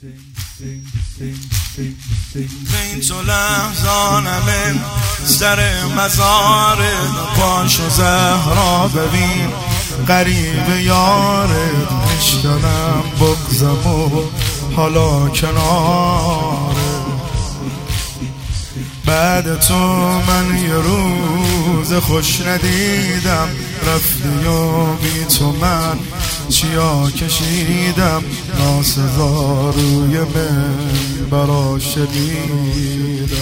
این تو لحظانم سر مزارت پاشو زهرا ببین غریب یارت نشتنم بغزم و حالا کناره بعد تو من یه روز خوش ندیدم رفتی و بی تو من چیا کشیدم ناسزا روی من برا شدیدم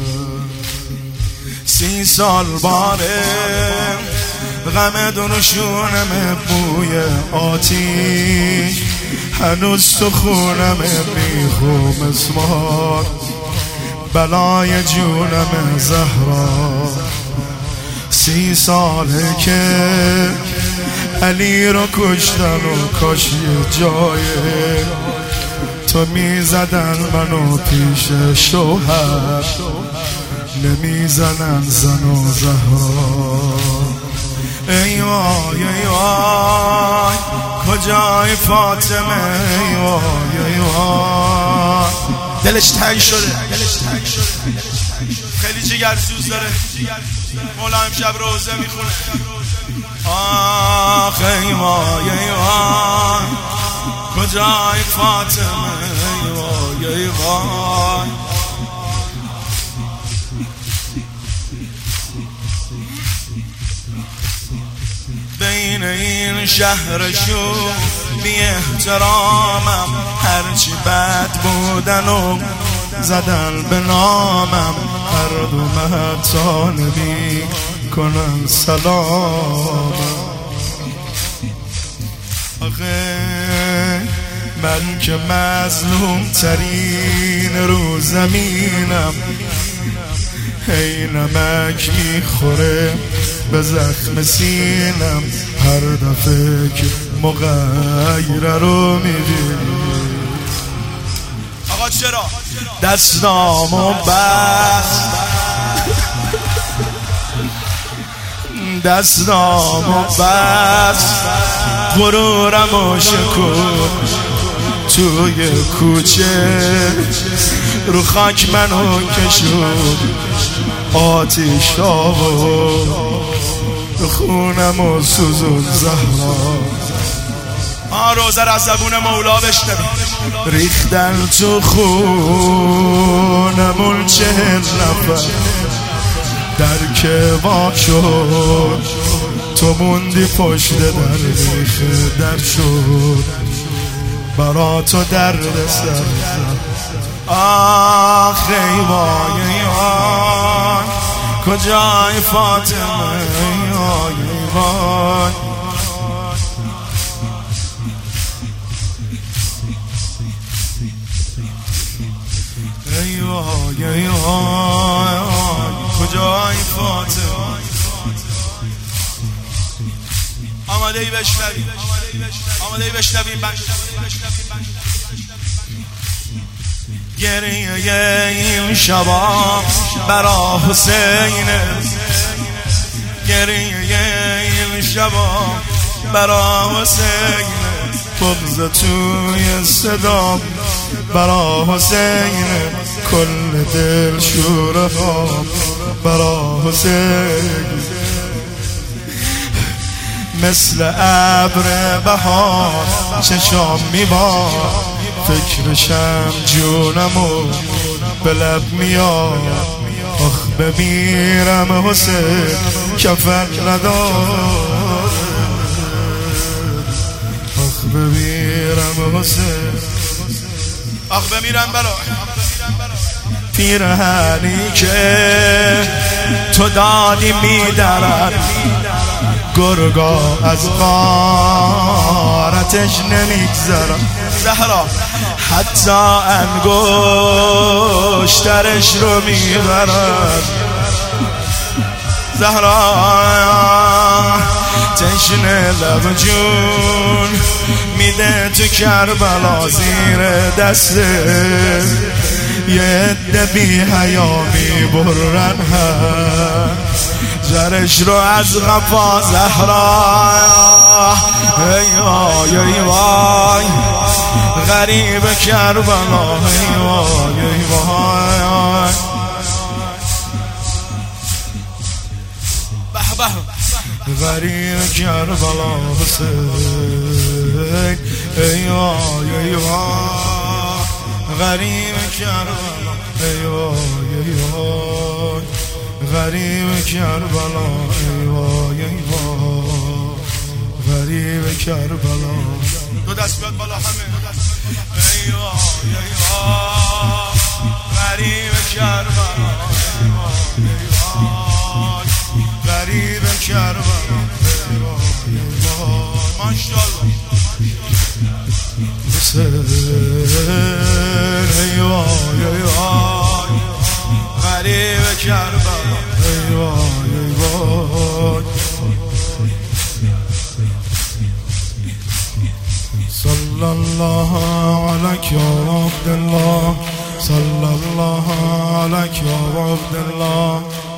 30 سال باره غم دونشونم بوی آتیش هنوز تو خونم میخوم اسمار بلای جونم زهرا 30 ساله که علی رو کشتن و کاش یه جای تو میزدن منو پیش شوهر نمیزنن زن و زهرا ای وای ای وای کجای فاطمه ای وای ای وای دلش تنگ شده خیلی جگرسوز داره مولا امشب روزه میخونه آخ ای وای ای وای کجای فاطمه ای وای ای وای بین این شهرشو بی احترامم هرچی بد بودن و زدن به نامم هر دو مهتا نبی کنن سلامم آخه من که مظلوم ترین رو زمینم هی نمک میخوره به زخم سینم هر دفعه که مغیره رو میبینی آقا چرا دستامو بست دستامو بست غرورمو شکن توی کوچه رو خاک منو کشون آتیشا و خونمو سوزون زهرا روزه از زبون مولا بشنوی ریختن تو خونمون 40 نفر در که واق شد تو موندی پشت در ریخه در شد برا تو درد سر آخ ای وای ای وای کجای فاطمه ای وای ای وای ای وای ای وای کجای فاطمه آماده ای بشنوی آماده ای بشنوی گریه این شبا برا حسین گریه این شبا برا حسین بغض توی صدا برا حسین کل دل شوره ها برا حسین مثل ابر بهار چشام میبار فکرشم جونمو به لب میاد آخ بمیرم حسین کفن ندار آخ بمیرم حسین آخ بمیرم بلا پیرهنی که تو دادی میدرد گرگا از غارتش نمیگذرم زهرا حتی انگشترش رو میبرد زهرا تشنه لب جون میده تو کربلا زیر دسته یه عده بی حیا میبرن هم جرش رو از غفا زهرا ای وای ای وای غریب کربلا ای وای ای وای غریب کربلا حسین ای وای ای وای غریب کربلا ای وای ای وای غریب کربلا ای وای ای وای غریب کربلا دو دست بیاد بالا همه ای وای ای وای غریب کربلا ای وای ای وای غریب کربلا ای وای ای وای ماشاءالله حسین ای وای ای وای غریب کربلا ای وای ای وای صلی الله علیک یا عبدالله صلی الله علیک یا عبدالله